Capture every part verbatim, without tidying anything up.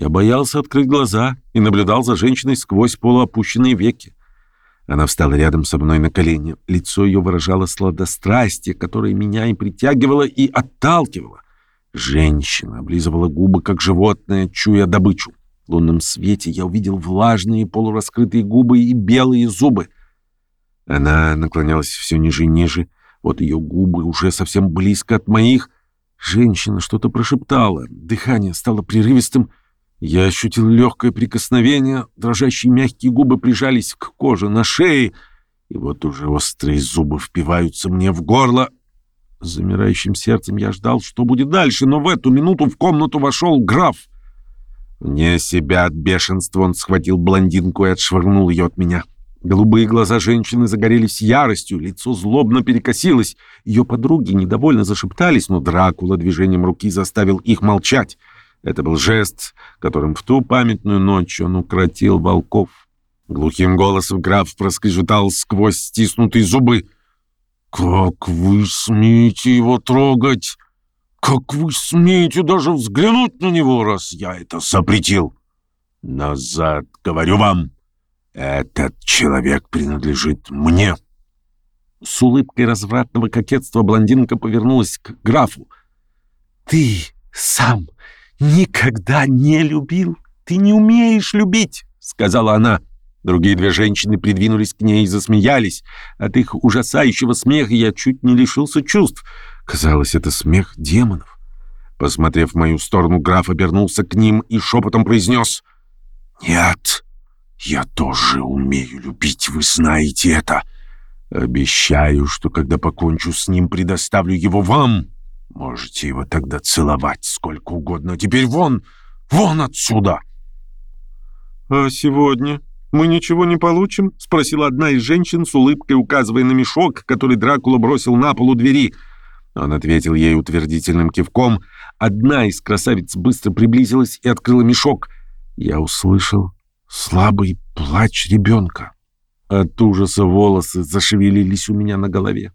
Я боялся открыть глаза и наблюдал за женщиной сквозь полуопущенные веки. Она встала рядом со мной на колени. Лицо ее выражало сладострастие, которое меня и притягивало, и отталкивало. Женщина облизывала губы, как животное, чуя добычу. В лунном свете я увидел влажные полураскрытые губы и белые зубы. Она наклонялась все ниже и ниже. Вот ее губы уже совсем близко от моих. Женщина что-то прошептала. Дыхание стало прерывистым. Я ощутил легкое прикосновение. Дрожащие мягкие губы прижались к коже на шее. И вот уже острые зубы впиваются мне в горло. С замирающим сердцем я ждал, что будет дальше, но в эту минуту в комнату вошел граф. Вне себя от бешенства он схватил блондинку и отшвырнул ее от меня. Голубые глаза женщины загорелись яростью, лицо злобно перекосилось. Ее подруги недовольно зашептались, но Дракула движением руки заставил их молчать. Это был жест, которым в ту памятную ночь он укротил волков. Глухим голосом граф проскрежетал сквозь стиснутые зубы: «Как вы смеете его трогать? Как вы смеете даже взглянуть на него, раз я это запретил? Назад, говорю вам! Этот человек принадлежит мне!» С улыбкой развратного кокетства блондинка повернулась к графу. «Ты сам никогда не любил. Ты не умеешь любить», — сказала она. Другие две женщины придвинулись к ней и засмеялись. От их ужасающего смеха я чуть не лишился чувств. Казалось, это смех демонов. Посмотрев в мою сторону, граф обернулся к ним и шепотом произнес: «Нет, я тоже умею любить, вы знаете это. Обещаю, что когда покончу с ним, предоставлю его вам. Можете его тогда целовать сколько угодно. А теперь вон, вон отсюда!» «А сегодня мы ничего не получим?» — спросила одна из женщин с улыбкой, указывая на мешок, который Дракула бросил на пол у двери. Он ответил ей утвердительным кивком. Одна из красавиц быстро приблизилась и открыла мешок. Я услышал слабый плач ребенка. От ужаса волосы зашевелились у меня на голове.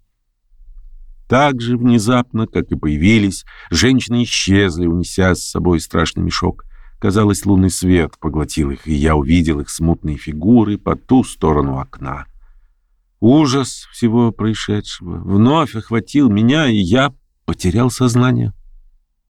Так же внезапно, как и появились, женщины исчезли, унеся с собой страшный мешок. Казалось, лунный свет поглотил их, и я увидел их смутные фигуры по ту сторону окна. Ужас всего происшедшего вновь охватил меня, и я потерял сознание.